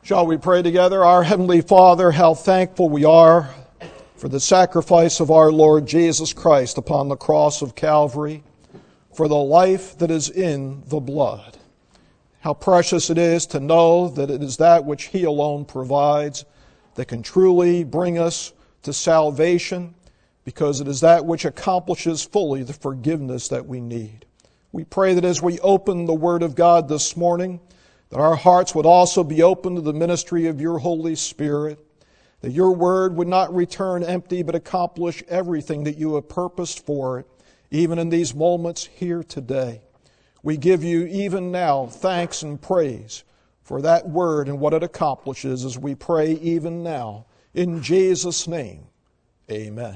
Shall we pray together? Our Heavenly Father, how thankful we are for the sacrifice of our Lord Jesus Christ upon the cross of Calvary, for the life that is in the blood. How precious it is to know that it is that which He alone provides that can truly bring us to salvation, because it is that which accomplishes fully the forgiveness that we need. We pray that as we open the Word of God this morning, that our hearts would also be open to the ministry of your Holy Spirit, that your Word would not return empty but accomplish everything that you have purposed for it, even in these moments here today. We give you even now thanks and praise for that Word and what it accomplishes as we pray even now. In Jesus' name, amen.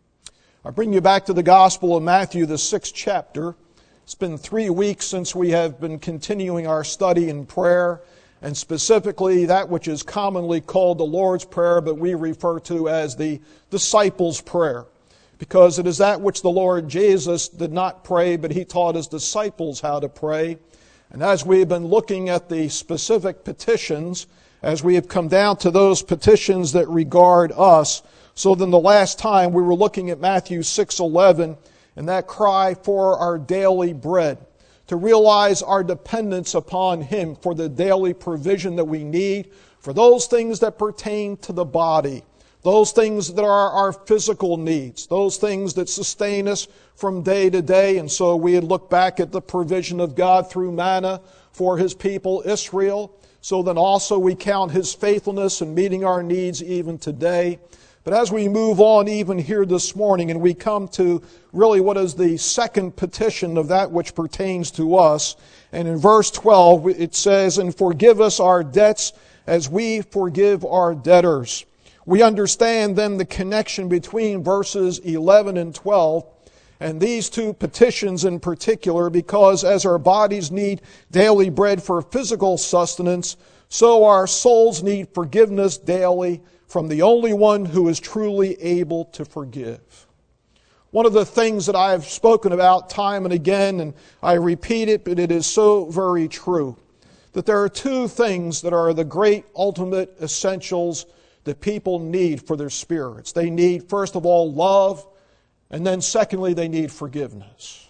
I bring you back to the Gospel of Matthew, the 6th chapter. It's been 3 weeks since we have been continuing our study in prayer, and specifically that which is commonly called the Lord's Prayer, but we refer to as the disciples' prayer, because it is that which the Lord Jesus did not pray, but He taught His disciples how to pray. And as we've been looking at the specific petitions, as we have come down to those petitions that regard us, so then the last time we were looking at Matthew 6:11, and that cry for our daily bread, to realize our dependence upon Him for the daily provision that we need, for those things that pertain to the body, those things that are our physical needs, those things that sustain us from day to day. And so we had looked back at the provision of God through manna for His people Israel. So then also we count His faithfulness in meeting our needs even today. But as we move on even here this morning and we come to really what is the second petition of that which pertains to us, and in verse 12 it says, "And forgive us our debts as we forgive our debtors." We understand then the connection between verses 11 and 12 and these two petitions in particular, because as our bodies need daily bread for physical sustenance, so our souls need forgiveness daily from the only one who is truly able to forgive. One of the things that I have spoken about time and again, and I repeat it, but it is so very true, that there are two things that are the great ultimate essentials that people need for their spirits. They need, first of all, love, and then secondly, they need forgiveness.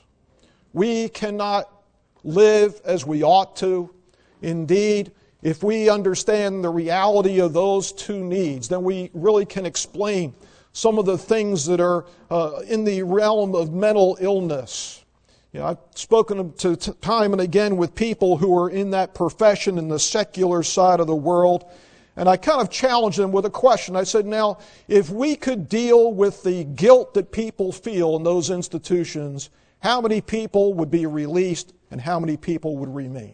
We cannot live as we ought to. Indeed, if we understand the reality of those two needs, then we really can explain some of the things that are in the realm of mental illness. You know, I've spoken to time and again with people who are in that profession in the secular side of the world, and I kind of challenged them with a question. I said, now, if we could deal with the guilt that people feel in those institutions, how many people would be released and how many people would remain?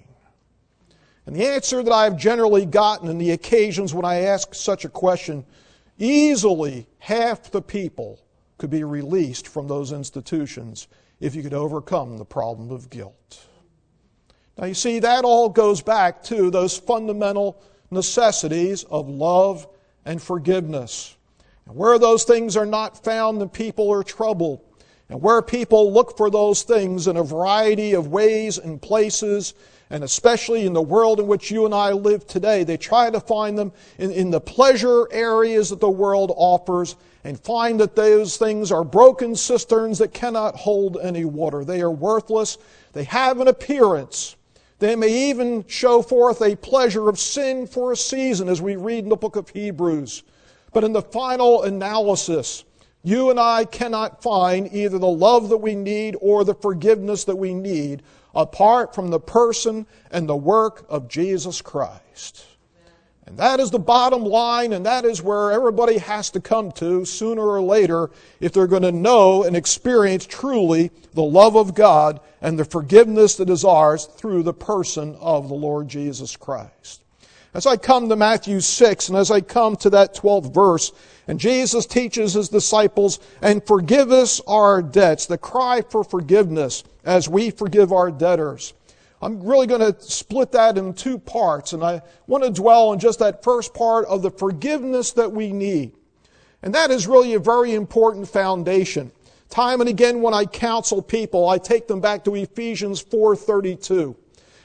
And the answer that I've generally gotten in the occasions when I ask such a question, easily half the people could be released from those institutions if you could overcome the problem of guilt. Now you see, that all goes back to those fundamental necessities of love and forgiveness. And where those things are not found, then people are troubled. And where people look for those things in a variety of ways and places, and especially in the world in which you and I live today, they try to find them in the pleasure areas that the world offers, and find that those things are broken cisterns that cannot hold any water. They are worthless. They have an appearance. They may even show forth a pleasure of sin for a season, as we read in the book of Hebrews. But in the final analysis, you and I cannot find either the love that we need or the forgiveness that we need apart from the person and the work of Jesus Christ. And that is the bottom line, and that is where everybody has to come to sooner or later if they're going to know and experience truly the love of God and the forgiveness that is ours through the person of the Lord Jesus Christ. As I come to Matthew 6, and as I come to that 12th verse, and Jesus teaches His disciples, "And forgive us our debts," the cry for forgiveness as we forgive our debtors. I'm really going to split that in two parts, and I want to dwell on just that first part of the forgiveness that we need. And that is really a very important foundation. Time and again when I counsel people, I take them back to Ephesians 4:32.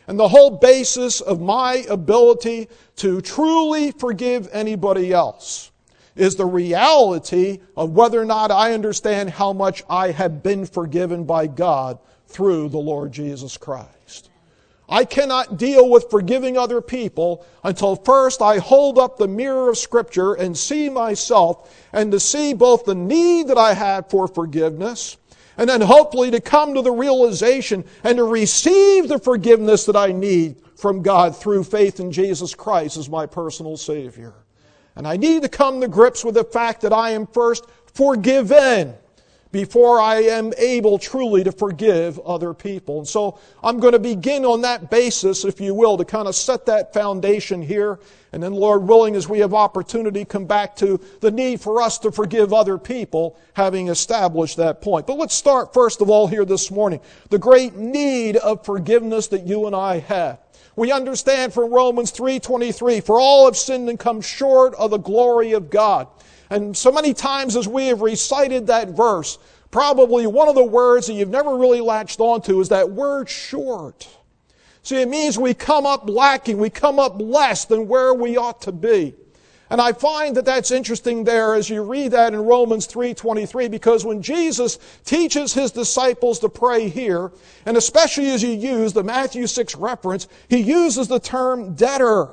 And the whole basis of my ability to truly forgive anybody else is the reality of whether or not I understand how much I have been forgiven by God through the Lord Jesus Christ. I cannot deal with forgiving other people until first I hold up the mirror of Scripture and see myself, and to see both the need that I have for forgiveness, and then hopefully to come to the realization and to receive the forgiveness that I need from God through faith in Jesus Christ as my personal Savior. And I need to come to grips with the fact that I am first forgiven before I am able truly to forgive other people. And so I'm going to begin on that basis, if you will, to kind of set that foundation here. And then, Lord willing, as we have opportunity, come back to the need for us to forgive other people, having established that point. But let's start first of all here this morning, the great need of forgiveness that you and I have. We understand from Romans 3:23, for all have sinned and come short of the glory of God. And so many times as we have recited that verse, probably one of the words that you've never really latched onto is that word short. See, it means we come up lacking, we come up less than where we ought to be. And I find that that's interesting there as you read that in Romans 3:23, because when Jesus teaches His disciples to pray here, and especially as you use the Matthew 6 reference, He uses the term debtor.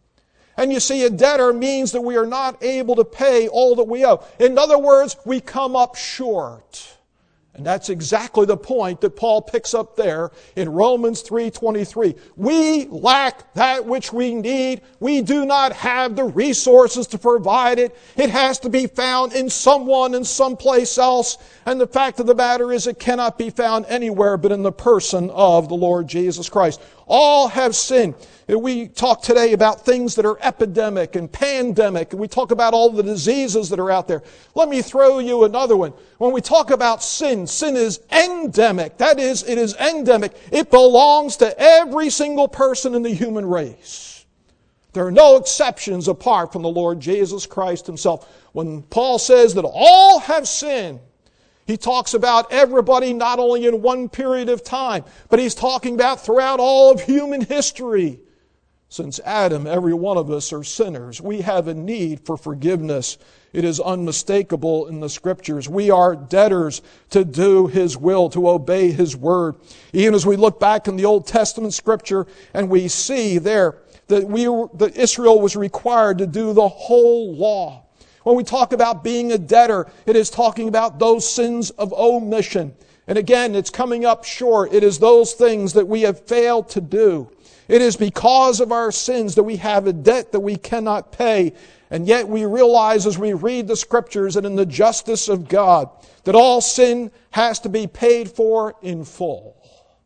And you see, a debtor means that we are not able to pay all that we owe. In other words, we come up short. And that's exactly the point that Paul picks up there in Romans 3:23. We lack that which we need. We do not have the resources to provide it. It has to be found in someone and someplace else. And the fact of the matter is it cannot be found anywhere but in the person of the Lord Jesus Christ. All have sinned. We talk today about things that are epidemic and pandemic, and we talk about all the diseases that are out there. Let me throw you another one. When we talk about sin, sin is endemic. That is, it is endemic. It belongs to every single person in the human race. There are no exceptions apart from the Lord Jesus Christ Himself. When Paul says that all have sinned, he talks about everybody not only in one period of time, but he's talking about throughout all of human history. Since Adam, every one of us are sinners. We have a need for forgiveness. It is unmistakable in the Scriptures. We are debtors to do His will, to obey His word. Even as we look back in the Old Testament Scripture and we see there that Israel was required to do the whole law. When we talk about being a debtor, it is talking about those sins of omission. And again, it's coming up short. It is those things that we have failed to do. It is because of our sins that we have a debt that we cannot pay. And yet we realize as we read the Scriptures and in the justice of God that all sin has to be paid for in full.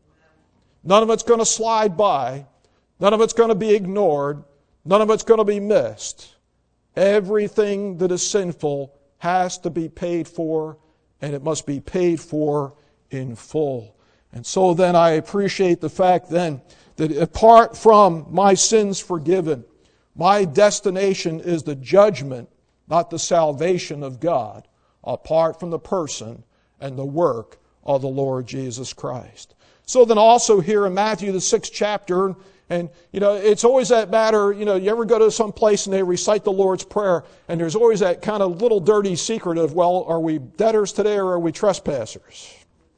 None of it's going to slide by. None of it's going to be ignored. None of it's going to be missed. Everything that is sinful has to be paid for, and it must be paid for in full. And so then I appreciate the fact then that apart from my sins forgiven, my destination is the judgment, not the salvation of God, apart from the person and the work of the Lord Jesus Christ. So then also here in Matthew, the 6th chapter, and, it's always that matter, you ever go to some place and they recite the Lord's Prayer, and there's always that kind of little dirty secret of, well, are we debtors today or are we trespassers?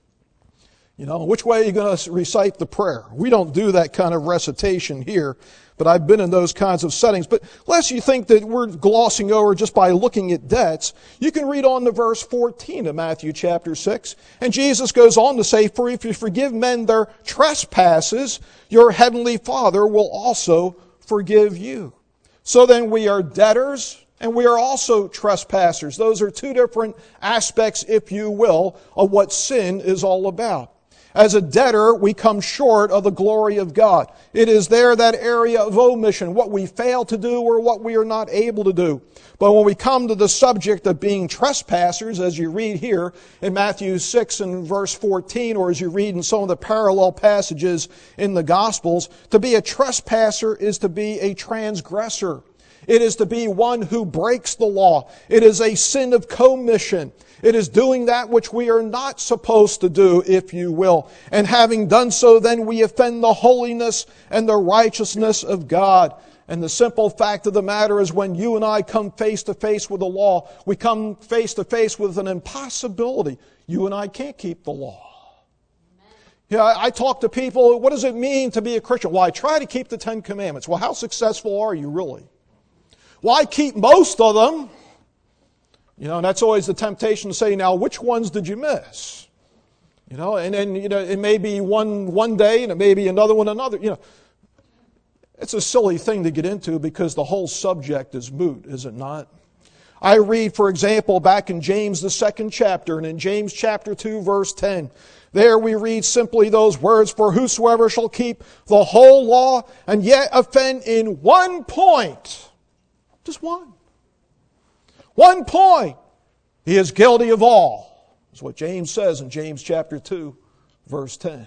Which way are you going to recite the prayer? We don't do that kind of recitation here, but I've been in those kinds of settings. But lest you think that we're glossing over just by looking at debts, you can read on to verse 14 of Matthew chapter 6. And Jesus goes on to say, for if you forgive men their trespasses, your heavenly Father will also forgive you. So then we are debtors and we are also trespassers. Those are two different aspects, if you will, of what sin is all about. As a debtor, we come short of the glory of God. It is there that area of omission, what we fail to do or what we are not able to do. But when we come to the subject of being trespassers, as you read here in Matthew 6 and verse 14, or as you read in some of the parallel passages in the Gospels, to be a trespasser is to be a transgressor. It is to be one who breaks the law. It is a sin of commission. It is doing that which we are not supposed to do, if you will. And having done so, then we offend the holiness and the righteousness of God. And the simple fact of the matter is when you and I come face to face with the law, we come face to face with an impossibility. You and I can't keep the law. Yeah, I talk to people, what does it mean to be a Christian? Well, I try to keep the 10 Commandments. Well, how successful are you really? Well, I keep most of them. And that's always the temptation to say, now, which ones did you miss? And then, it may be one day and it may be another one another. It's a silly thing to get into because the whole subject is moot, is it not? I read, for example, back in James, the 2nd chapter, and in James chapter 2, verse 10, there we read simply those words, for whosoever shall keep the whole law and yet offend in one point, just one point, he is guilty of all. That's what James says in James chapter 2, verse 10.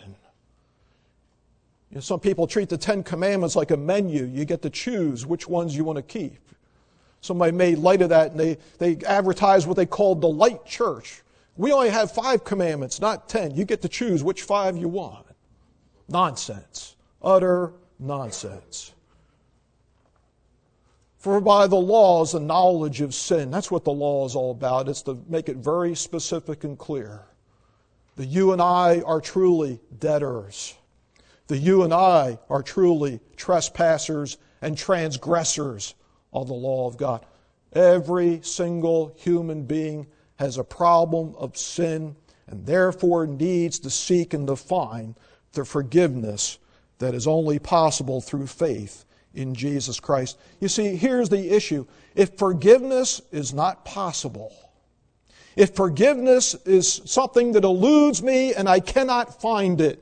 Some people treat the 10 Commandments like a menu. You get to choose which ones you want to keep. Somebody made light of that, and they advertise what they called the light church. We only have 5 commandments, not 10. You get to choose which 5 you want. Nonsense. Utter nonsense. For by the law is the knowledge of sin. That's what the law is all about. It's to make it very specific and clear. That you and I are truly debtors. That you and I are truly trespassers and transgressors of the law of God. Every single human being has a problem of sin and therefore needs to seek and to find the forgiveness that is only possible through faith in Jesus Christ. You see, here's the issue. If forgiveness is not possible, if forgiveness is something that eludes me and I cannot find it,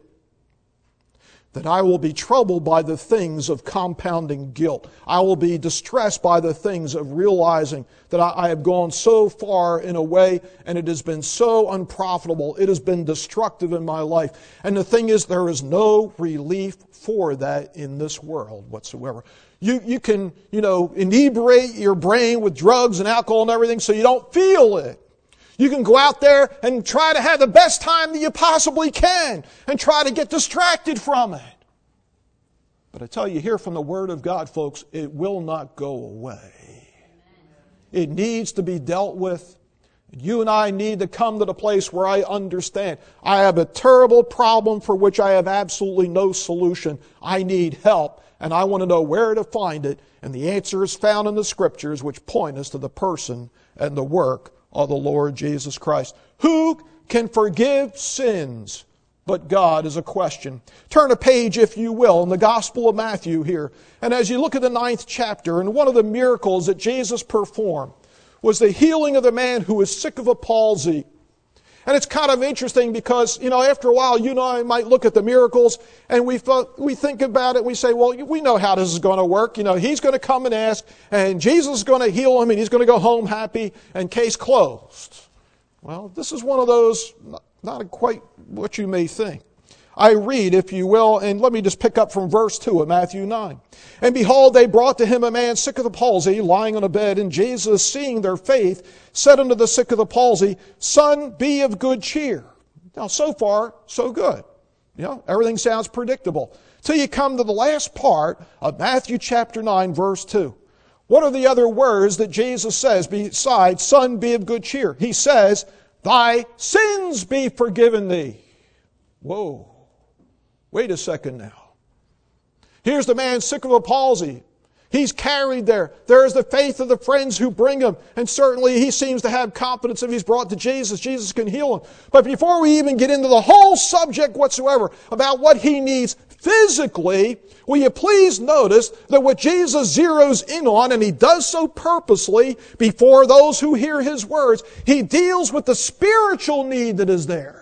that I will be troubled by the things of compounding guilt. I will be distressed by the things of realizing that I have gone so far in a way and it has been so unprofitable. It has been destructive in my life. And the thing is, there is no relief for that in this world whatsoever. You can, inebriate your brain with drugs and alcohol and everything so you don't feel it. You can go out there and try to have the best time that you possibly can and try to get distracted from it. But I tell you here from the Word of God, folks, it will not go away. It needs to be dealt with. You and I need to come to the place where I understand. I have a terrible problem for which I have absolutely no solution. I need help, and I want to know where to find it. And the answer is found in the Scriptures, which point us to the person and the work of the Lord Jesus Christ. Who can forgive sins but God is a question. Turn a page, if you will, in the Gospel of Matthew here. And as you look at the 9th chapter, and one of the miracles that Jesus performed was the healing of the man who was sick of a palsy. And it's kind of interesting because, after a while, you and I might look at the miracles and we think about it. We say, well, we know how this is going to work. He's going to come and ask and Jesus is going to heal him and he's going to go home happy and case closed. Well, this is one of those, not quite what you may think. I read, if you will, and let me just pick up from verse 2 of Matthew 9. And behold, they brought to him a man sick of the palsy, lying on a bed. And Jesus, seeing their faith, said unto the sick of the palsy, Son, be of good cheer. Now, so far, so good. Everything sounds predictable. Till you come to the last part of Matthew chapter 9, verse 2. What are the other words that Jesus says besides, Son, be of good cheer? He says, Thy sins be forgiven thee. Whoa. Wait a second now. Here's the man sick of a palsy. He's carried there. There is the faith of the friends who bring him. And certainly he seems to have confidence if he's brought to Jesus. Jesus can heal him. But before we even get into the whole subject whatsoever about what he needs physically, will you please notice that what Jesus zeroes in on, and he does so purposely before those who hear his words, he deals with the spiritual need that is there.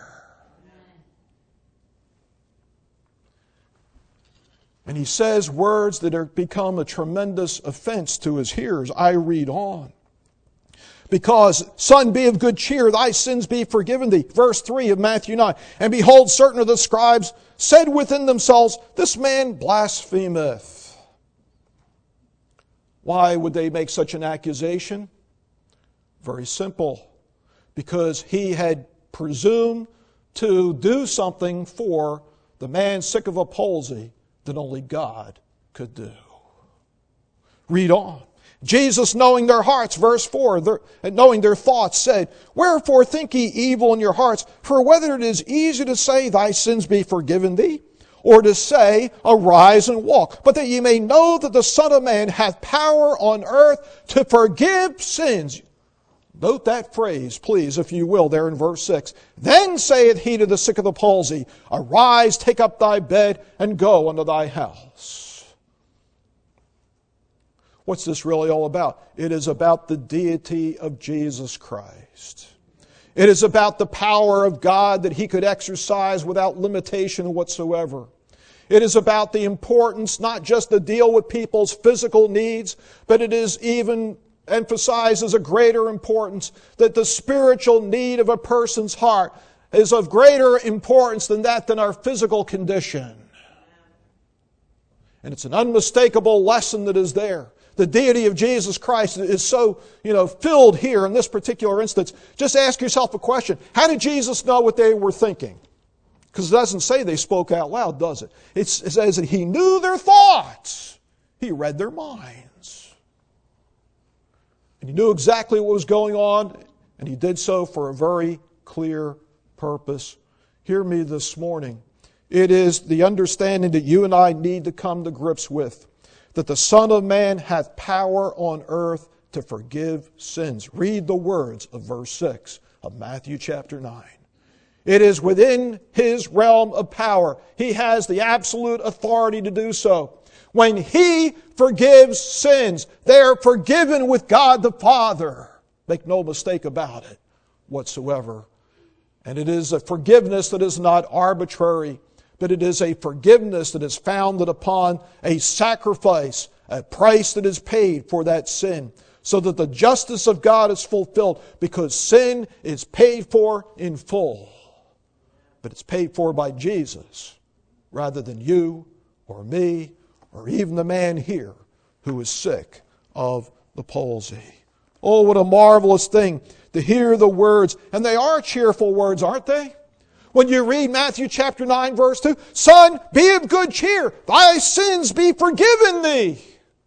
And he says words that have become a tremendous offense to his hearers. I read on. Because, Son, be of good cheer, thy sins be forgiven thee. Verse 3 of Matthew 9. And behold, certain of the scribes said within themselves, This man blasphemeth. Why would they make such an accusation? Very simple. Because he had presumed to do something for the man sick of a palsy that only God could do. Read on. Jesus, knowing their hearts, verse 4, knowing their thoughts, said, "Wherefore think ye evil in your hearts? For whether it is easy to say, Thy sins be forgiven thee, or to say, Arise and walk. But that ye may know that the Son of Man hath power on earth to forgive sins." Note that phrase, please, if you will, there in verse 6. "Then saith he to the sick of the palsy, Arise, take up thy bed, and go unto thy house." What's this really all about? It is about the deity of Jesus Christ. It is about the power of God that he could exercise without limitation whatsoever. It is about the importance not just to deal with people's physical needs, but it is even emphasizes a greater importance that the spiritual need of a person's heart is of greater importance than our physical condition. And it's an unmistakable lesson that is there. The deity of Jesus Christ is so, filled here in this particular instance. Just ask yourself a question. How did Jesus know what they were thinking? Because it doesn't say they spoke out loud, does it? It says that he knew their thoughts. He read their minds. And he knew exactly what was going on, and he did so for a very clear purpose. Hear me this morning. It is the understanding that you and I need to come to grips with, that the Son of Man hath power on earth to forgive sins. Read the words of verse 6 of Matthew chapter 9. It is within his realm of power. He has the absolute authority to do so. When he forgives sins, they are forgiven with God the Father. Make no mistake about it whatsoever. And it is a forgiveness that is not arbitrary, but it is a forgiveness that is founded upon a sacrifice, a price that is paid for that sin, so that the justice of God is fulfilled, because sin is paid for in full. But it's paid for by Jesus, rather than you or me or even the man here who is sick of the palsy. Oh, what a marvelous thing to hear the words, and they are cheerful words, aren't they? When you read Matthew chapter 9, verse 2, "Son, be of good cheer, thy sins be forgiven thee."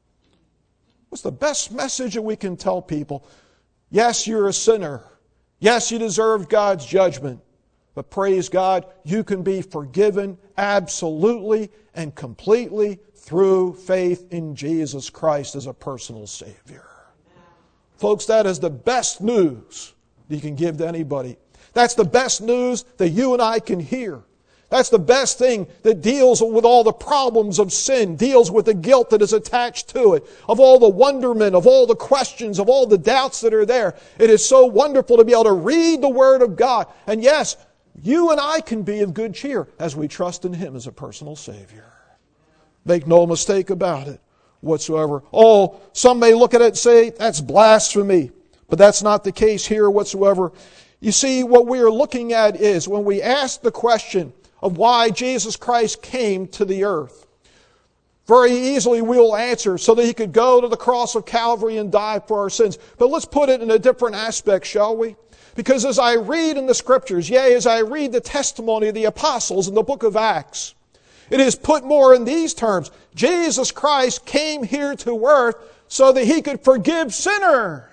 What's the best message that we can tell people? Yes, you're a sinner. Yes, you deserve God's judgment. But praise God, you can be forgiven absolutely and completely through faith in Jesus Christ as a personal Savior. Folks, that is the best news you can give to anybody. That's the best news that you and I can hear. That's the best thing that deals with all the problems of sin, deals with the guilt that is attached to it, of all the wonderment, of all the questions, of all the doubts that are there. It is so wonderful to be able to read the Word of God. And yes, you and I can be of good cheer as we trust in Him as a personal Savior. Make no mistake about it whatsoever. Oh, some may look at it and say, that's blasphemy. But that's not the case here whatsoever. You see, what we are looking at is when we ask the question of why Jesus Christ came to the earth, very easily we will answer so that He could go to the cross of Calvary and die for our sins. But let's put it in a different aspect, shall we? Because as I read in the Scriptures, yea, as I read the testimony of the apostles in the book of Acts, it is put more in these terms. Jesus Christ came here to earth so that He could forgive sinners.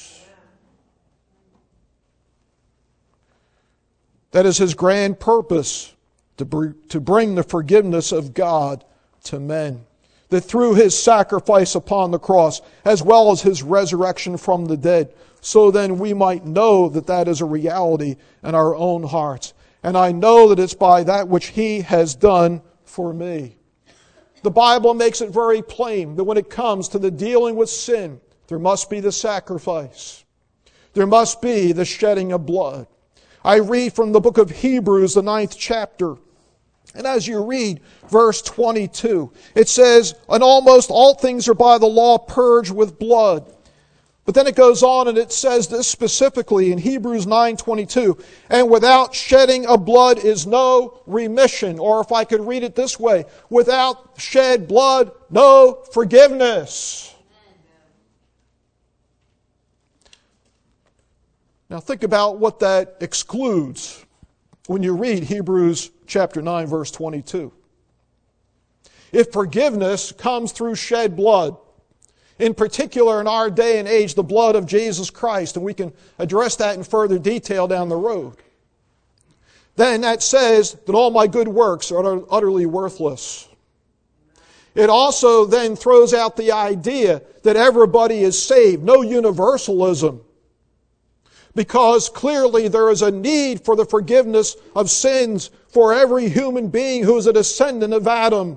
That is His grand purpose, to bring the forgiveness of God to men. That through His sacrifice upon the cross, as well as His resurrection from the dead, so then we might know that that is a reality in our own hearts. And I know that it's by that which He has done for me. The Bible makes it very plain that when it comes to the dealing with sin, there must be the sacrifice. There must be the shedding of blood. I read from the book of Hebrews, the 9th chapter. And as you read verse 22, it says, "And almost all things are by the law purged with blood." But then it goes on and it says this specifically in Hebrews 9:22, "And without shedding of blood is no remission." Or if I could read it this way, without shed blood, no forgiveness. Now think about what that excludes when you read Hebrews chapter 9, verse 22. If forgiveness comes through shed blood, in particular in our day and age, the blood of Jesus Christ, and we can address that in further detail down the road, then that says that all my good works are utterly worthless. It also then throws out the idea that everybody is saved, no universalism, because clearly there is a need for the forgiveness of sins for every human being who is a descendant of Adam.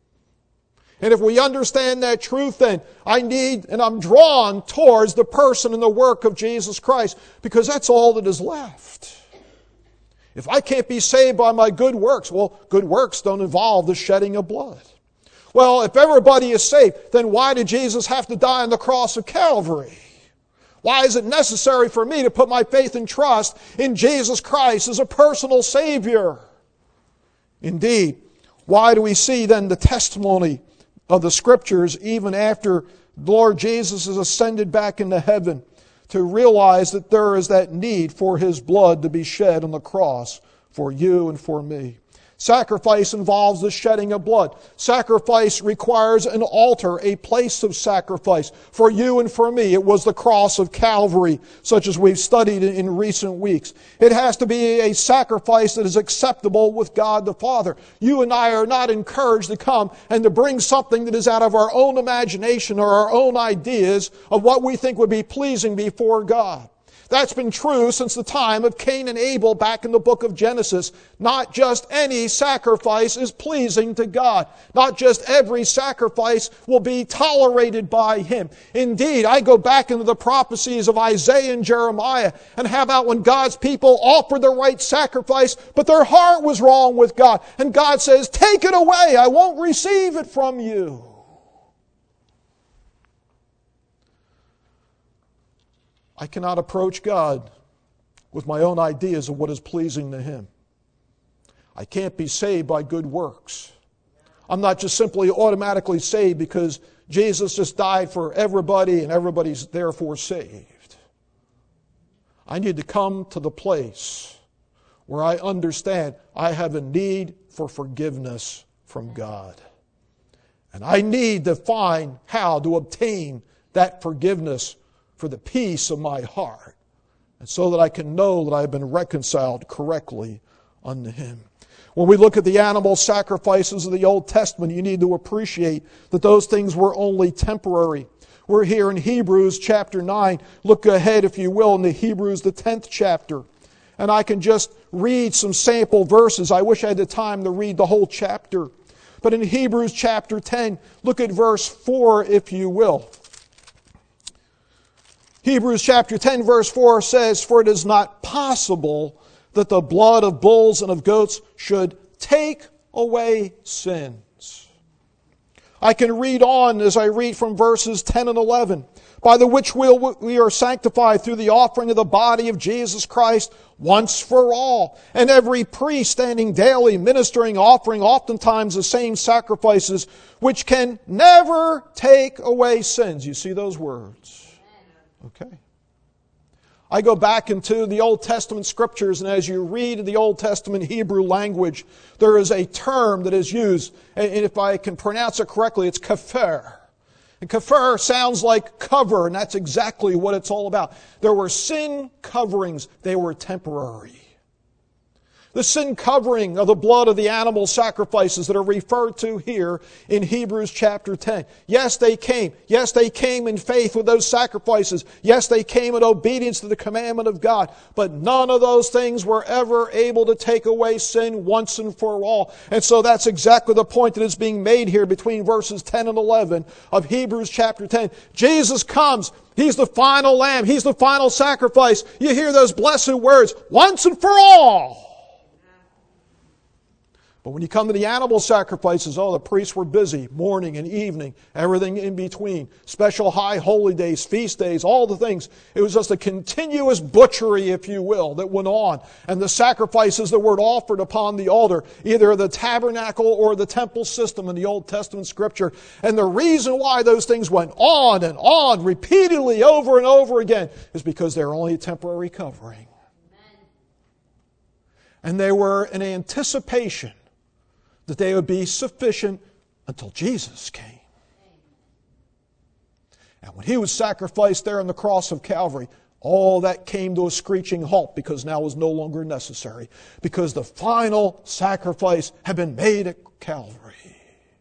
And if we understand that truth, then I'm drawn towards the person and the work of Jesus Christ, because that's all that is left. If I can't be saved by my good works, well, good works don't involve the shedding of blood. Well, if everybody is saved, then why did Jesus have to die on the cross of Calvary? Why is it necessary for me to put my faith and trust in Jesus Christ as a personal Savior? Indeed, why do we see then the testimony of the Scriptures even after the Lord Jesus is ascended back into heaven, to realize that there is that need for His blood to be shed on the cross for you and for me? Sacrifice involves the shedding of blood. Sacrifice requires an altar, a place of sacrifice. For you and for me, it was the cross of Calvary, such as we've studied in recent weeks. It has to be a sacrifice that is acceptable with God the Father. You and I are not encouraged to come and to bring something that is out of our own imagination or our own ideas of what we think would be pleasing before God. That's been true since the time of Cain and Abel back in the book of Genesis. Not just any sacrifice is pleasing to God. Not just every sacrifice will be tolerated by Him. Indeed, I go back into the prophecies of Isaiah and Jeremiah, and how about when God's people offered the right sacrifice, but their heart was wrong with God. And God says, take it away, I won't receive it from you. I cannot approach God with my own ideas of what is pleasing to Him. I can't be saved by good works. I'm not just simply automatically saved because Jesus just died for everybody and everybody's therefore saved. I need to come to the place where I understand I have a need for forgiveness from God. And I need to find how to obtain that forgiveness for the peace of my heart, and so that I can know that I have been reconciled correctly unto Him. When we look at the animal sacrifices of the Old Testament, you need to appreciate that those things were only temporary. We're here in Hebrews chapter 9. Look ahead, if you will, into Hebrews the 10th chapter. And I can just read some sample verses. I wish I had the time to read the whole chapter. But in Hebrews chapter 10, look at verse 4, if you will. Hebrews chapter 10 verse 4 says, "For it is not possible that the blood of bulls and of goats should take away sins." I can read on as I read from verses 10 and 11. "By the which we are sanctified through the offering of the body of Jesus Christ once for all. And every priest standing daily, ministering, offering oftentimes the same sacrifices, which can never take away sins." You see those words? Okay. I go back into the Old Testament Scriptures, and as you read the Old Testament Hebrew language, there is a term that is used, and if I can pronounce it correctly, it's kafer. And kafer sounds like cover, and that's exactly what it's all about. There were sin coverings. They were temporary. The sin covering of the blood of the animal sacrifices that are referred to here in Hebrews chapter 10. Yes, they came. Yes, they came in faith with those sacrifices. Yes, they came in obedience to the commandment of God. But none of those things were ever able to take away sin once and for all. And so that's exactly the point that is being made here between verses 10 and 11 of Hebrews chapter 10. Jesus comes. He's the final lamb. He's the final sacrifice. You hear those blessed words, once and for all. But when you come to the animal sacrifices, the priests were busy, morning and evening, everything in between. Special high holy days, feast days, all the things. It was just a continuous butchery, if you will, that went on. And the sacrifices that were offered upon the altar, either the tabernacle or the temple system in the Old Testament Scripture. And the reason why those things went on repeatedly over and over again is because they were only a temporary covering. And they were an anticipation that they would be sufficient until Jesus came. And when He was sacrificed there on the cross of Calvary, all that came to a screeching halt because now it was no longer necessary. Because the final sacrifice had been made at Calvary.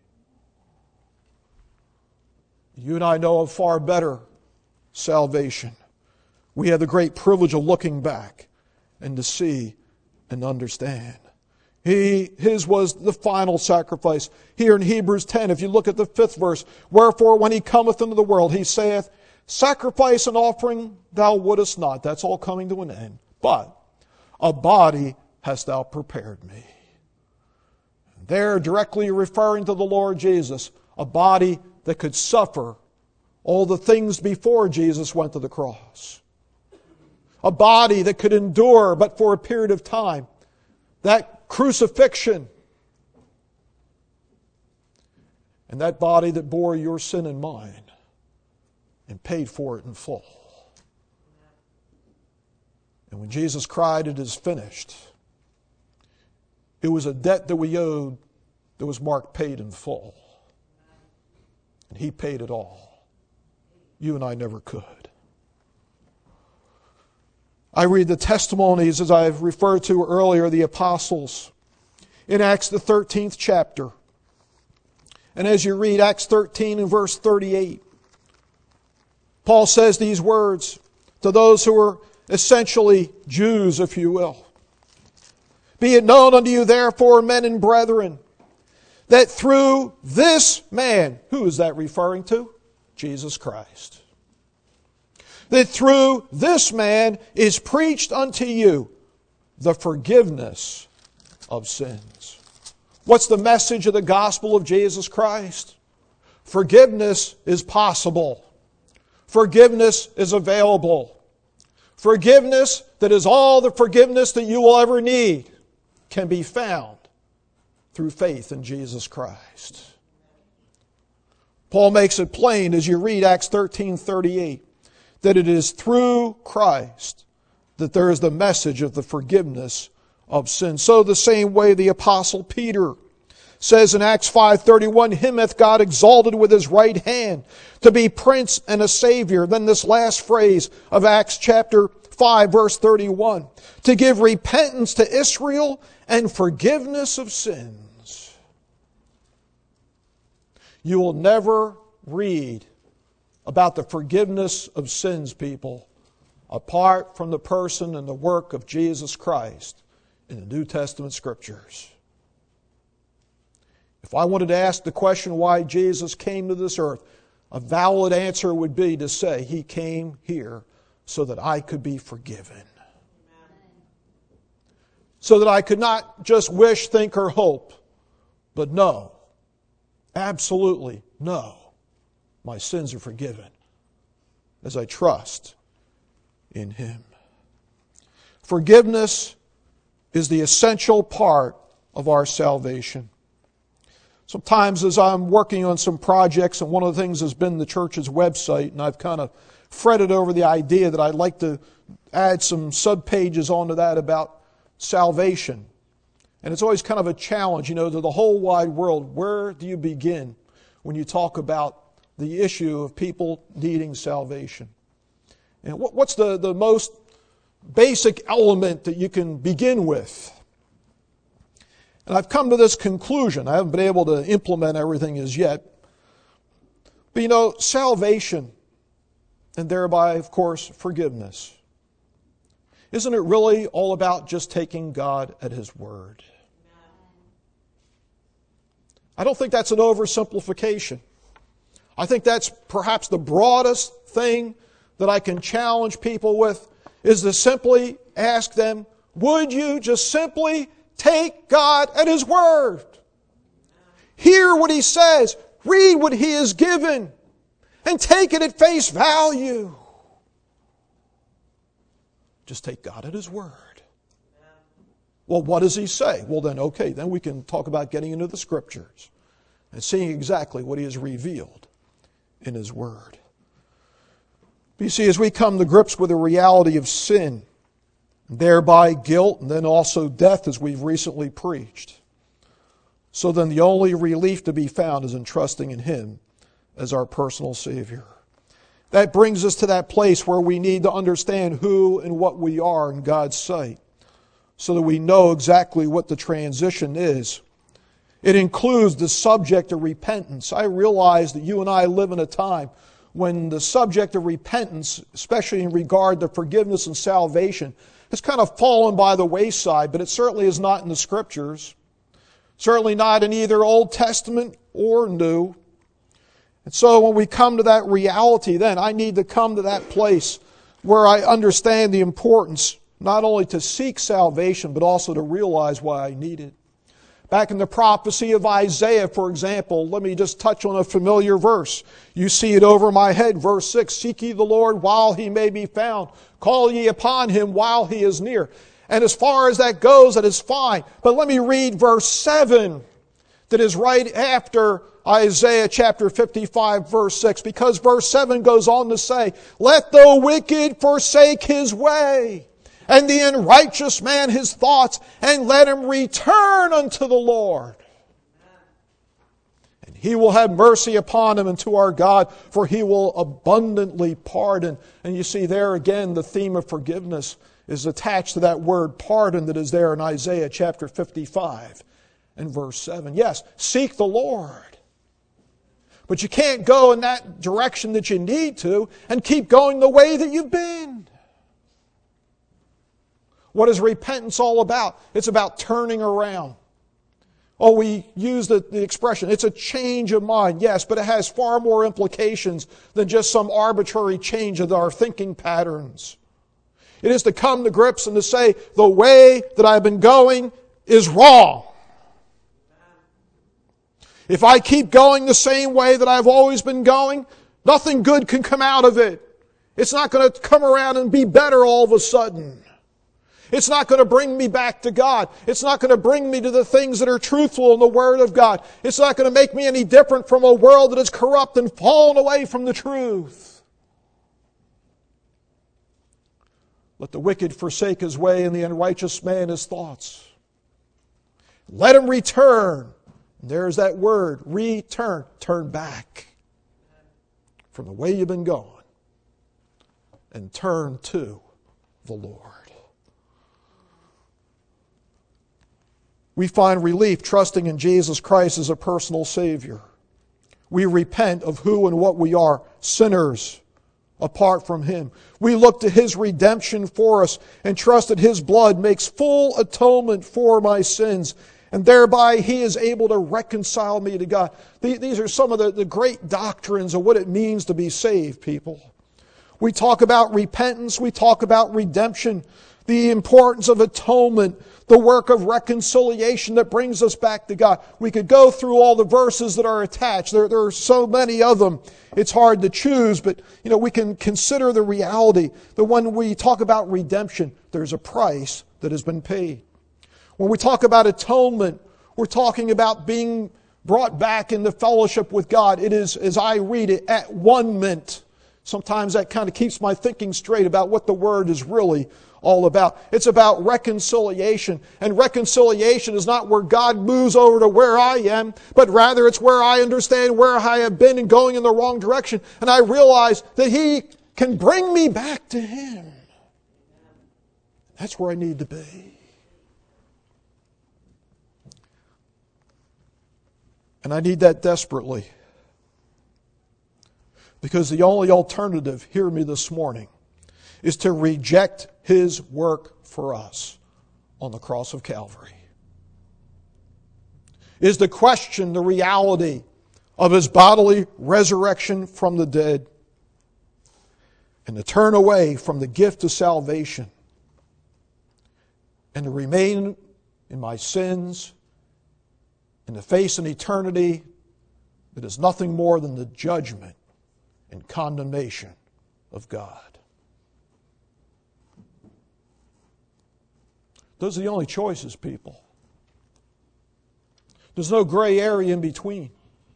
You and I know of far better salvation. We have the great privilege of looking back and to see and understand. His was the final sacrifice. Here in Hebrews 10, if you look at the 5th verse, wherefore when He cometh into the world, He saith, sacrifice and offering thou wouldest not. That's all coming to an end. But a body hast thou prepared me. There, directly referring to the Lord Jesus, a body that could suffer all the things before Jesus went to the cross. A body that could endure, but for a period of time, that crucifixion. And that body that bore your sin and mine and paid for it in full. And when Jesus cried, it is finished, it was a debt that we owed that was marked paid in full. And He paid it all. You and I never could. I read the testimonies, as I've referred to earlier, the apostles in Acts the 13th chapter. And as you read Acts 13 and verse 38, Paul says these words to those who are essentially Jews, if you will. Be it known unto you, therefore, men and brethren, that through this man, who is that referring to? Jesus Christ. That through this man is preached unto you the forgiveness of sins. What's the message of the gospel of Jesus Christ? Forgiveness is possible. Forgiveness is available. Forgiveness that is all the forgiveness that you will ever need can be found through faith in Jesus Christ. Paul makes it plain as you read Acts 13:38 that it is through Christ that there is the message of the forgiveness of sin. So the same way the Apostle Peter says in Acts 5:31, Him hath God exalted with His right hand to be Prince and a Savior. Then this last phrase of Acts chapter 5 verse 31, to give repentance to Israel and forgiveness of sins. You will never read about the forgiveness of sins, people, apart from the person and the work of Jesus Christ in the New Testament Scriptures. If I wanted to ask the question why Jesus came to this earth, a valid answer would be to say He came here so that I could be forgiven. So that I could not just wish, think, or hope, but know, absolutely know, my sins are forgiven as I trust in Him. Forgiveness is the essential part of our salvation. Sometimes as I'm working on some projects, and one of the things has been the church's website, and I've kind of fretted over the idea that I'd like to add some subpages onto that about salvation. And it's always kind of a challenge, to the whole wide world. Where do you begin when you talk about the issue of people needing salvation? And what's the most basic element that you can begin with? And I've come to this conclusion. I haven't been able to implement everything as yet. But salvation, and thereby, of course, forgiveness. Isn't it really all about just taking God at His word? I don't think that's an oversimplification. I think that's perhaps the broadest thing that I can challenge people with, is to simply ask them, would you just simply Take God at His word. Hear what He says. Read what He has given. And take it at face value. Just take God at His word. Well, what does He say? Well, then we can talk about getting into the Scriptures and seeing exactly what He has revealed in His word. But you see, as we come to grips with the reality of sin, thereby guilt, and then also death, as we've recently preached, so then the only relief to be found is in trusting in Him as our personal Savior. That brings us to that place where we need to understand who and what we are in God's sight, so that we know exactly what the transition is. It includes the subject of repentance. I realize that you and I live in a time when the subject of repentance, especially in regard to forgiveness and salvation, has kind of fallen by the wayside, but it certainly is not in the Scriptures. Certainly not in either Old Testament or New. And so when we come to that reality, then I need to come to that place where I understand the importance not only to seek salvation, but also to realize why I need it. Back in the prophecy of Isaiah, for example, let me just touch on a familiar verse. You see it over my head, verse 6, "Seek ye the Lord while He may be found. Call ye upon Him while He is near." And as far as that goes, that is fine. But let me read verse 7 that is right after Isaiah chapter 55, verse 6, because verse 7 goes on to say, "Let the wicked forsake his way, and the unrighteous man his thoughts, and let him return unto the Lord. And He will have mercy upon him and to our God, for He will abundantly pardon." And you see there again the theme of forgiveness is attached to that word pardon that is there in Isaiah chapter 55 and verse 7. Yes, seek the Lord. But you can't go in that direction that you need to and keep going the way that you've been. What is repentance all about? It's about turning around. Oh, we use the expression, it's a change of mind. Yes, but it has far more implications than just some arbitrary change of our thinking patterns. It is to come to grips and to say, the way that I've been going is wrong. If I keep going the same way that I've always been going, nothing good can come out of it. It's not going to come around and be better all of a sudden. It's not going to bring me back to God. It's not going to bring me to the things that are truthful in the Word of God. It's not going to make me any different from a world that is corrupt and fallen away from the truth. Let the wicked forsake his way and the unrighteous man his thoughts. Let him return. There's that word, return. Turn back from the way you've been going and turn to the Lord. We find relief trusting in Jesus Christ as a personal Savior. We repent of who and what we are, sinners apart from Him. We look to His redemption for us and trust that His blood makes full atonement for my sins. And thereby He is able to reconcile me to God. These are some of the great doctrines of what it means to be saved, people. We talk about repentance. We talk about redemption. The importance of atonement. The work of reconciliation that brings us back to God. We could go through all the verses that are attached. There are so many of them. It's hard to choose, but we can consider the reality that when we talk about redemption, there's a price that has been paid. When we talk about atonement, we're talking about being brought back into fellowship with God. It is, as I read it, at one mint. Sometimes that kind of keeps my thinking straight about what the word is really all about. It's about reconciliation. And reconciliation is not where God moves over to where I am, but rather it's where I understand where I have been and going in the wrong direction. And I realize that He can bring me back to Him. That's where I need to be. And I need that desperately. Because the only alternative, hear me this morning, is to reject His work for us on the cross of Calvary. Is to question the reality of His bodily resurrection from the dead and to turn away from the gift of salvation and to remain in my sins, and to face an eternity that is nothing more than the judgment and condemnation of God. Those are the only choices, people. There's no gray area in between.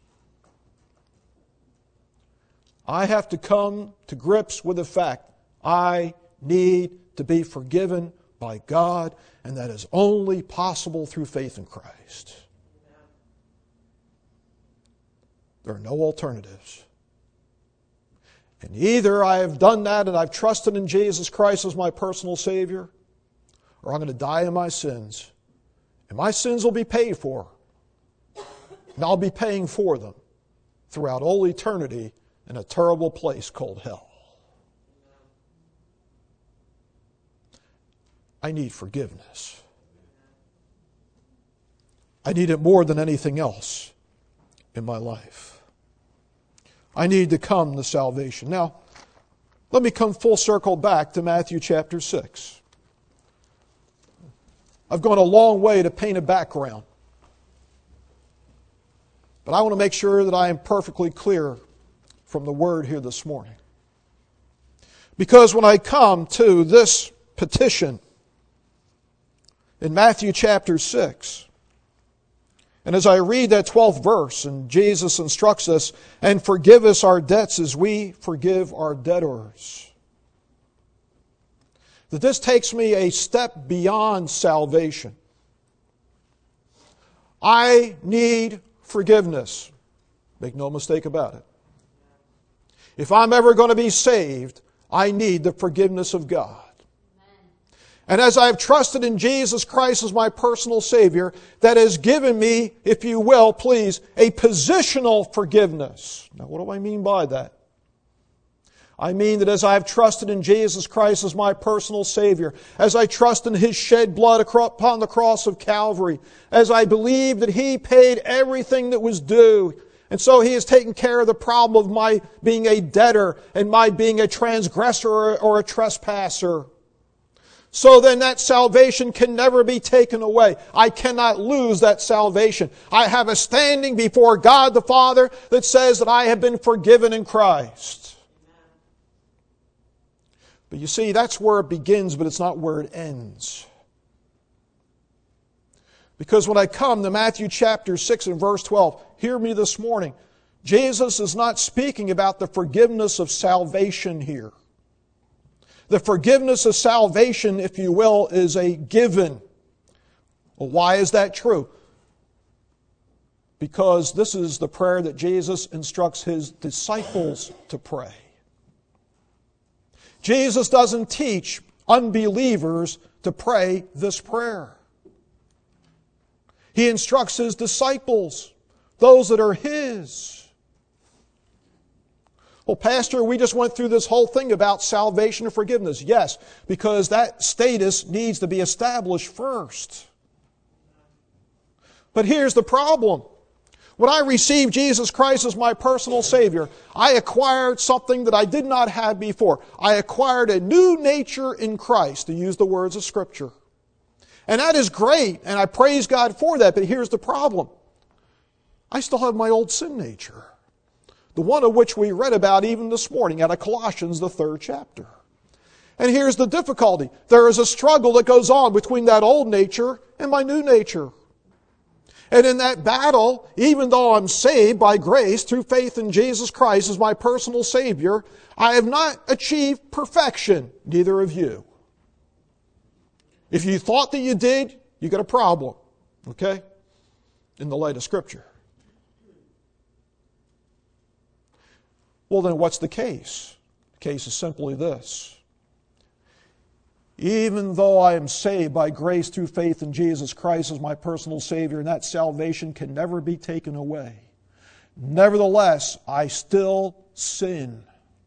I have to come to grips with the fact I need to be forgiven by God, and that is only possible through faith in Christ. There are no alternatives. And either I have done that and I've trusted in Jesus Christ as my personal Savior, or I'm going to die in my sins. And my sins will be paid for. And I'll be paying for them throughout all eternity in a terrible place called hell. I need forgiveness. I need it more than anything else in my life. I need to come to salvation. Now, let me come full circle back to Matthew chapter 6. I've gone a long way to paint a background. But I want to make sure that I am perfectly clear from the Word here this morning. Because when I come to this petition in Matthew chapter 6, and as I read that 12th verse, and Jesus instructs us, and forgive us our debts as we forgive our debtors, that this takes me a step beyond salvation. I need forgiveness. Make no mistake about it. If I'm ever going to be saved, I need the forgiveness of God. And as I've trusted in Jesus Christ as my personal Savior, that has given me, if you will, please, a positional forgiveness. Now, what do I mean by that? I mean that as I've trusted in Jesus Christ as my personal Savior, as I trust in His shed blood upon the cross of Calvary, as I believe that He paid everything that was due, and so He has taken care of the problem of my being a debtor and my being a transgressor or a trespasser. So then that salvation can never be taken away. I cannot lose that salvation. I have a standing before God the Father that says that I have been forgiven in Christ. But you see, that's where it begins, but it's not where it ends. Because when I come to Matthew chapter 6 and verse 12, hear me this morning, Jesus is not speaking about the forgiveness of salvation here. The forgiveness of salvation, if you will, is a given. Well, why is that true? Because this is the prayer that Jesus instructs His disciples to pray. Jesus doesn't teach unbelievers to pray this prayer. He instructs His disciples, those that are His. Well, Pastor, we just went through this whole thing about salvation and forgiveness. Yes, because that status needs to be established first. But here's the problem. When I received Jesus Christ as my personal Savior, I acquired something that I did not have before. I acquired a new nature in Christ, to use the words of Scripture. And that is great, and I praise God for that, but here's the problem. I still have my old sin nature. The one of which we read about even this morning out of Colossians, the 3rd chapter. And here's the difficulty. There is a struggle that goes on between that old nature and my new nature. And in that battle, even though I'm saved by grace through faith in Jesus Christ as my personal Savior, I have not achieved perfection, neither have you. If you thought that you did, you got a problem, okay? In the light of Scripture. Well, then what's the case? The case is simply this. Even though I am saved by grace through faith in Jesus Christ as my personal Savior, and that salvation can never be taken away, nevertheless, I still sin.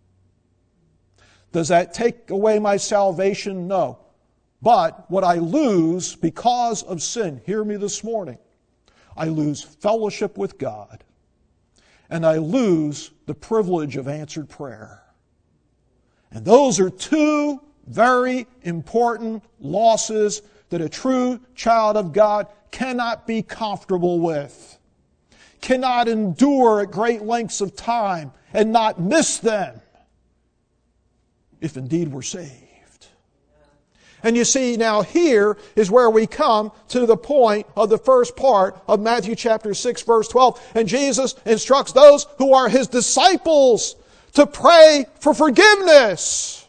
Does that take away my salvation? No. But what I lose because of sin, hear me this morning, I lose fellowship with God. And I lose the privilege of answered prayer. And those are two very important losses that a true child of God cannot be comfortable with, cannot endure at great lengths of time and not miss them, if indeed we're saved. And you see, now here is where we come to the point of the first part of Matthew chapter 6, verse 12. And Jesus instructs those who are His disciples to pray for forgiveness,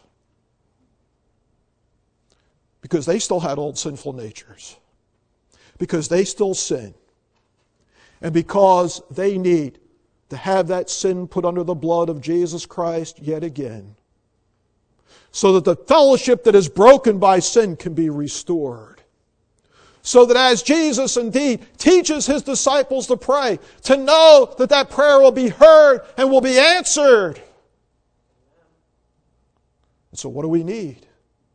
because they still had old sinful natures, because they still sin, and because they need to have that sin put under the blood of Jesus Christ yet again, so that the fellowship that is broken by sin can be restored. So that as Jesus indeed teaches His disciples to pray, to know that that prayer will be heard and will be answered. And so what do we need?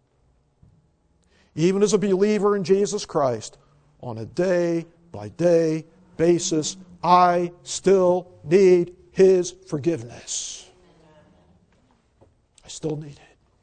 Even as a believer in Jesus Christ, on a day-by-day basis, I still need His forgiveness. I still need it.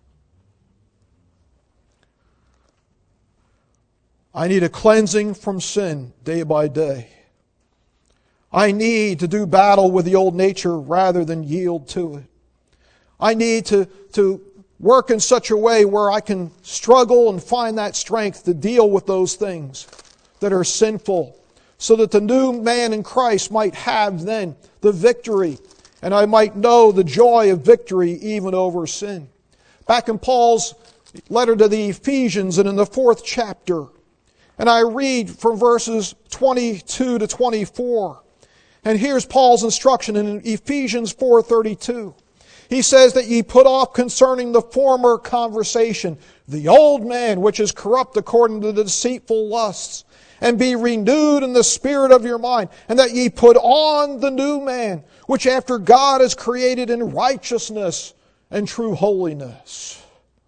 I need a cleansing from sin day by day. I need to do battle with the old nature rather than yield to it. I need to work in such a way where I can struggle and find that strength to deal with those things that are sinful, so that the new man in Christ might have then the victory, and I might know the joy of victory even over sin. Back in Paul's letter to the Ephesians and in the 4th chapter, and I read from verses 22 to 24. And here's Paul's instruction in Ephesians 4:32. He says that ye put off concerning the former conversation the old man which is corrupt according to the deceitful lusts, and be renewed in the spirit of your mind, and that ye put on the new man, which after God is created in righteousness and true holiness.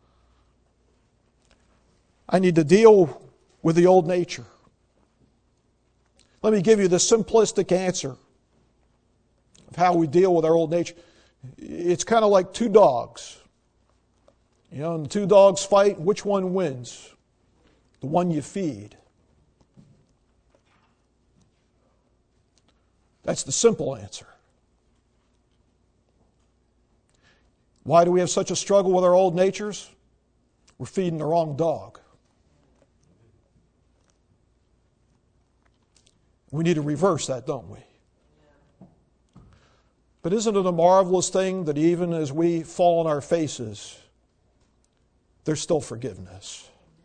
I need to deal with the old nature. Let me give you the simplistic answer of how we deal with our old nature. It's kind of like two dogs. And the two dogs fight, which one wins? The one you feed. That's the simple answer. Why do we have such a struggle with our old natures? We're feeding the wrong dog. We need to reverse that, don't we? But isn't it a marvelous thing that even as we fall on our faces, there's still forgiveness?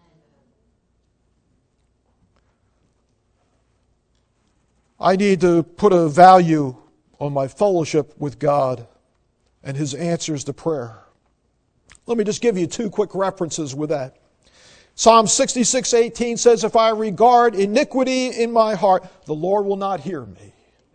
I need to put a value on my fellowship with God and His answers to prayer. Let me just give you two quick references with that. Psalm 66:18 says, if I regard iniquity in my heart, the Lord will not hear me.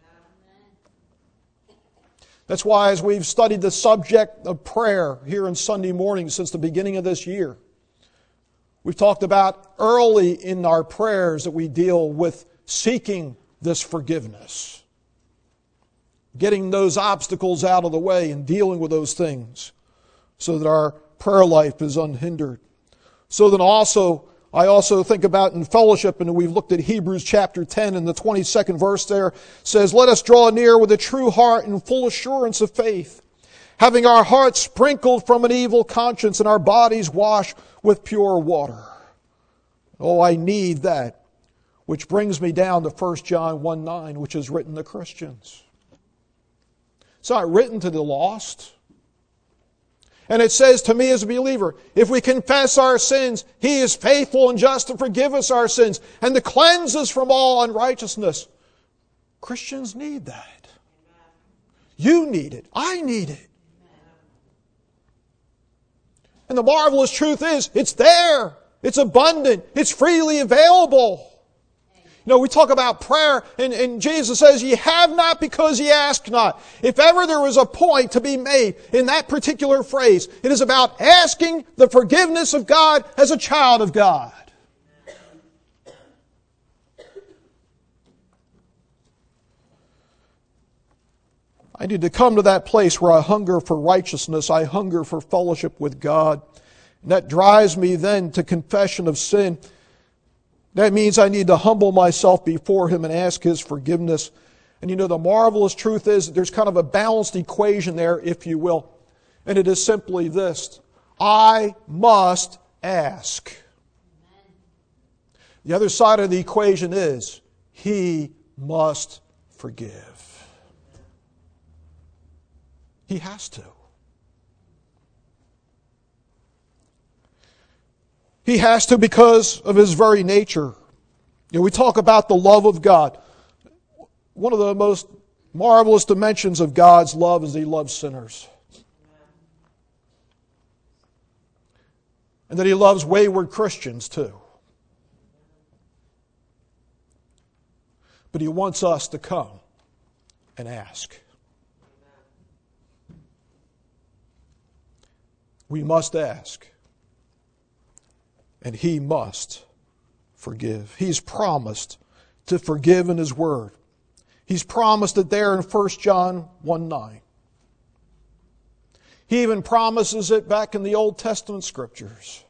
That's why as we've studied the subject of prayer here on Sunday morning since the beginning of this year, we've talked about early in our prayers that we deal with seeking this forgiveness, getting those obstacles out of the way and dealing with those things so that our prayer life is unhindered. So then I also think about in fellowship, and we've looked at Hebrews chapter 10 and the 22nd verse there says, let us draw near with a true heart and full assurance of faith, having our hearts sprinkled from an evil conscience and our bodies washed with pure water. Oh, I need that. Which brings me down to 1 John 1:9, which is written to Christians. It's not written to the lost. And it says to me as a believer, if we confess our sins, He is faithful and just to forgive us our sins and to cleanse us from all unrighteousness. Christians need that. You need it. I need it. And the marvelous truth is, it's there. It's abundant. It's freely available. We talk about prayer, and Jesus says, ye have not because ye ask not. If ever there was a point to be made in that particular phrase, it is about asking the forgiveness of God as a child of God. I need to come to that place where I hunger for righteousness. I hunger for fellowship with God. And that drives me then to confession of sin. That means I need to humble myself before Him and ask His forgiveness. And the marvelous truth is that there's kind of a balanced equation there, if you will. And it is simply this: I must ask. The other side of the equation is He must forgive. He has to. He has to because of His very nature. We talk about the love of God. One of the most marvelous dimensions of God's love is He loves sinners. And that He loves wayward Christians too. But He wants us to come and ask. We must ask. And He must forgive. He's promised to forgive in His Word. He's promised it there in 1 John 1:9. He even promises it back in the Old Testament Scriptures.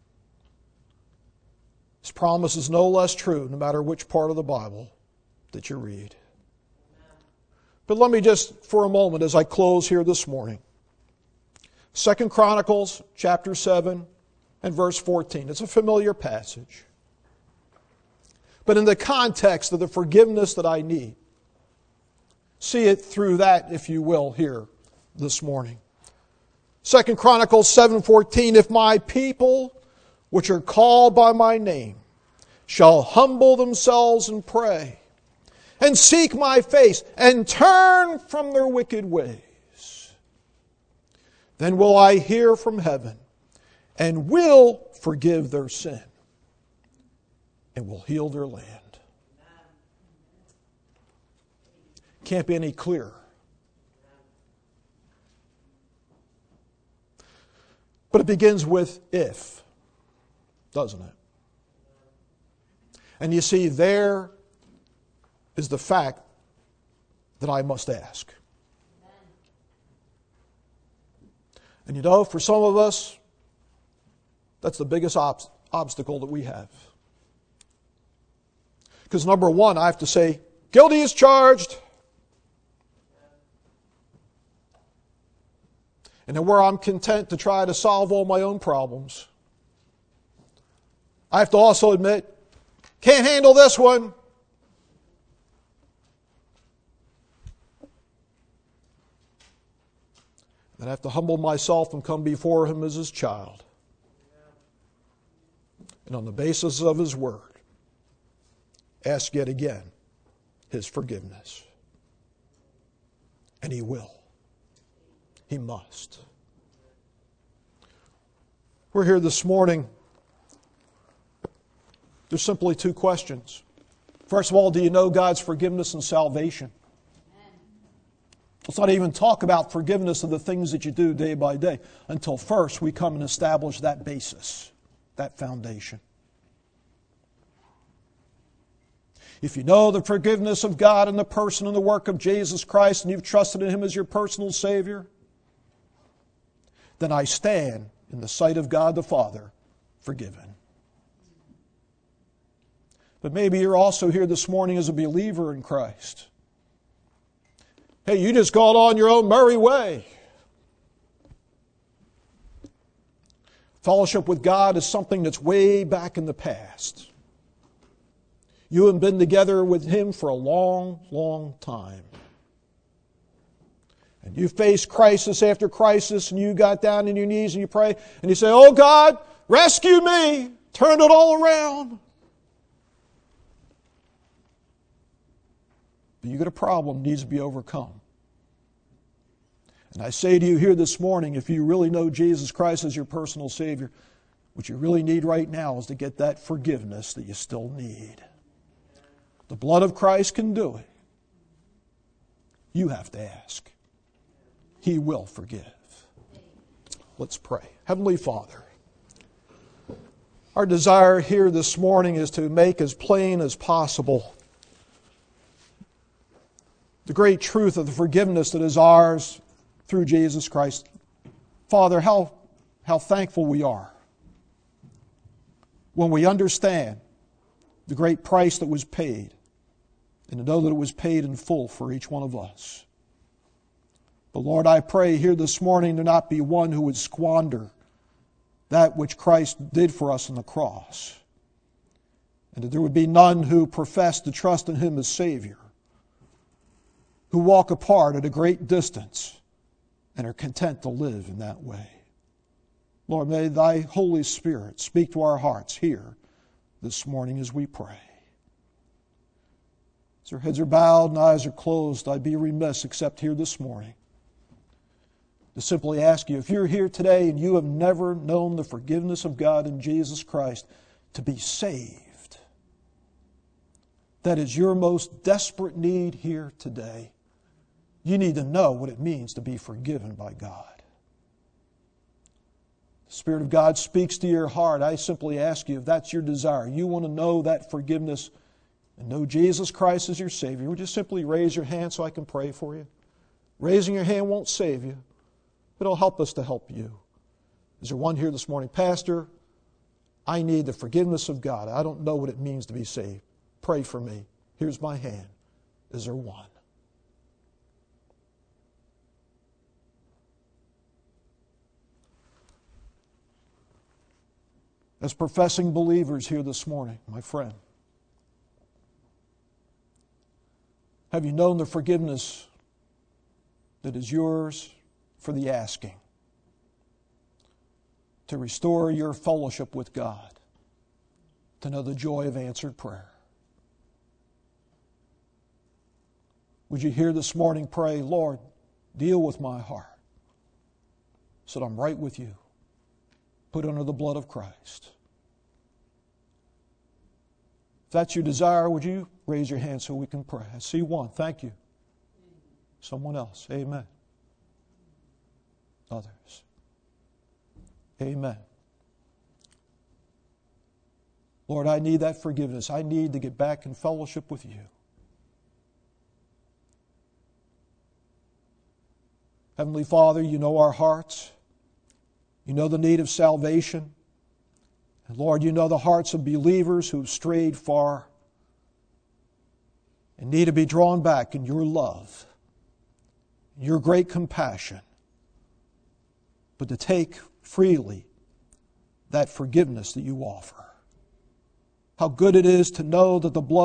His promise is no less true no matter which part of the Bible that you read. But let me just, for a moment, as I close here this morning, 2 Chronicles chapter 7 and verse 14. It's a familiar passage. But in the context of the forgiveness that I need, see it through that, if you will, here this morning. 2 Chronicles 7:14, if my people, which are called by my name, shall humble themselves and pray, and seek my face, and turn from their wicked ways, then will I hear from heaven, and will forgive their sin, and will heal their land. Can't be any clearer. But it begins with if, doesn't it? And you see, there is the fact that I must ask. And for some of us, that's the biggest obstacle that we have. Because number one, I have to say, guilty as charged. And then where I'm content to try to solve all my own problems, I have to also admit, can't handle this one. Then I have to humble myself and come before Him as His child. And on the basis of His Word, ask yet again His forgiveness. And He will. He must. We're here this morning. There's simply two questions. First of all, do you know God's forgiveness and salvation? Let's not even talk about forgiveness of the things that you do day by day until first we come and establish that basis, that foundation. If you know the forgiveness of God in the person and the work of Jesus Christ and you've trusted in Him as your personal Savior, then I stand in the sight of God the Father forgiven. But maybe you're also here this morning as a believer in Christ. Hey, you just got on your own merry way. Fellowship with God is something that's way back in the past. You have been together with Him for a long, long time. And you face crisis after crisis, and you got down on your knees and you pray, and you say, oh God, rescue me, turn it all around. But you got a problem that needs to be overcome. And I say to you here this morning, if you really know Jesus Christ as your personal Savior, what you really need right now is to get that forgiveness that you still need. The blood of Christ can do it. You have to ask. He will forgive. Let's pray. Heavenly Father, our desire here this morning is to make as plain as possible the great truth of the forgiveness that is ours through Jesus Christ. Father, how thankful we are when we understand the great price that was paid, and to know that it was paid in full for each one of us. But Lord, I pray here this morning to not be one who would squander that which Christ did for us on the cross, and that there would be none who profess to trust in Him as Savior, who walk apart at a great distance and are content to live in that way. Lord, may Thy Holy Spirit speak to our hearts here this morning as we pray. As our heads are bowed and eyes are closed, I'd be remiss except here this morning to simply ask you, if you're here today and you have never known the forgiveness of God in Jesus Christ, to be saved. That is your most desperate need here today. You need to know what it means to be forgiven by God. The Spirit of God speaks to your heart. I simply ask you, if that's your desire, you want to know that forgiveness and know Jesus Christ as your Savior, would you simply raise your hand so I can pray for you? Raising your hand won't save you, but it'll help us to help you. Is there one here this morning? Pastor, I need the forgiveness of God. I don't know what it means to be saved. Pray for me. Here's my hand. Is there one? As professing believers here this morning, my friend, have you known the forgiveness that is yours for the asking? To restore your fellowship with God, to know the joy of answered prayer. Would you hear this morning pray, Lord, deal with my heart so that I'm right with you, put under the blood of Christ. If that's your desire, would you raise your hand so we can pray? I see one. Thank you. Someone else. Amen. Others. Amen. Lord, I need that forgiveness. I need to get back in fellowship with you. Heavenly Father, you know our hearts. You know the need of salvation. And Lord, you know the hearts of believers who've strayed far and need to be drawn back in your love, your great compassion, but to take freely that forgiveness that you offer. How good it is to know that the blood